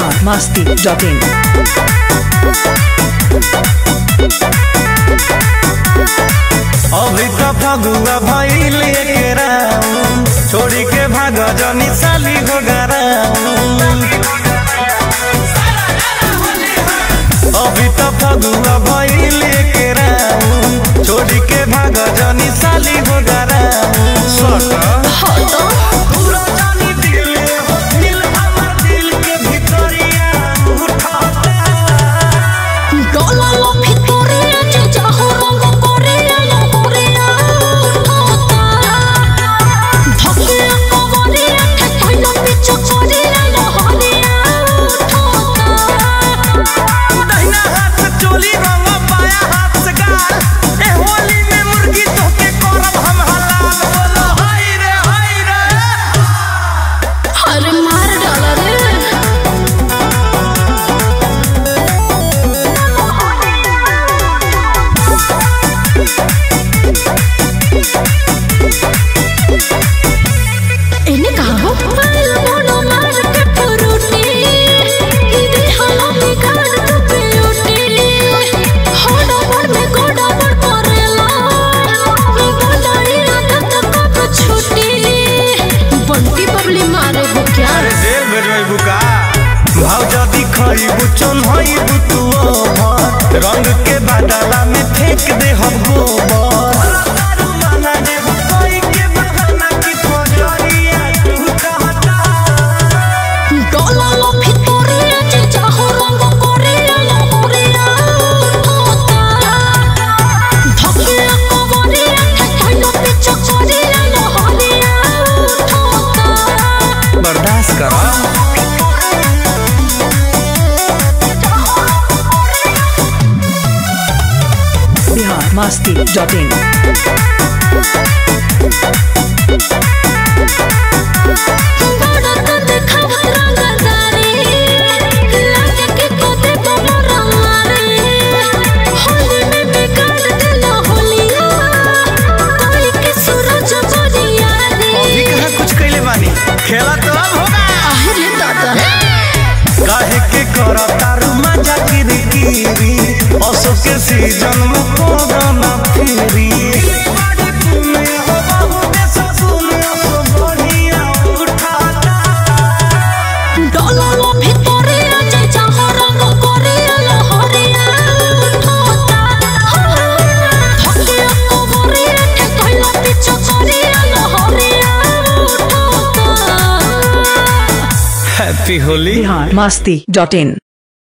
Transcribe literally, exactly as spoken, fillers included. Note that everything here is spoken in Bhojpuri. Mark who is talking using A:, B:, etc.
A: बिहार मस्ती डॉट इन।
B: अभी तो फगुआ भइल एकरा छोड़ी के भाग जनी साली हो गरा। अभी तो फगुआ भइल एकरा छोड़ी के भाग जनी साली हो गरा। पूरा जानी दिल हो दिल हमर दिल के भितरिया उठाता
C: डोला लो भितरिया जे चाहो रंग कोरिया लो कोरिया उठाता धकिया कवरिया के पहिला पिछ कोरिया लो हरिया उठाता
B: दहिना हाथ से चोली रंग बाया हाथ से गाल ए होली में मुर्गी तोके करब हम हलाल। बोलो हाय रे हाय रे
C: अरे मार डाला रे इन्हें कहा हो पहला मोनो मार के फरूटी इधर हला में काट तो प्यूटी होड़ा बड़ में गोड़ा बड़ परेला गोड़ाई रात तक को छुट्टी बंटी बबली मारे हो क्या
B: अरे देव भेजबै बुका भाव जदी खइबू चन होइबू तू ओभर रंग के बादला में फेंक दे हम गोबर दारू माना दे कोई के बहाना की फजरिया तू कहता
C: डोला लो भितरिया जे चाहो रंग कोरिया लो कोरिया उठाता धकिया कवरिया के पहिला पिछ कोरिया लो हरिया उठाता
B: बर्दाश्त करा।
A: Bihar Masti dot in.
C: बड़ा तो देखावत रंगदारी लागे के कोते बमरा मारे होली में बिगाड़ देला होलिया कोई के सूरज बरिया रे
B: अभी कहाँ कुछ कैले बानी खेला तो अब होगा।
C: अरे दादा
B: काहे के करा तारू मजा किरी किरी असो के सीजन में कोरोना फिरी बड़ी पुणे हो बाबू के ससुर असो बढ़िया उठाता
C: डोला लो भितरिया जे चाहो रंग कोरिया लो हरिया उठाता धकिया कवरिया के पहिला पिछ कोरिया लो हरिया उठाता
B: हैप्पी होली।
A: बिहार मस्ती डॉट इन।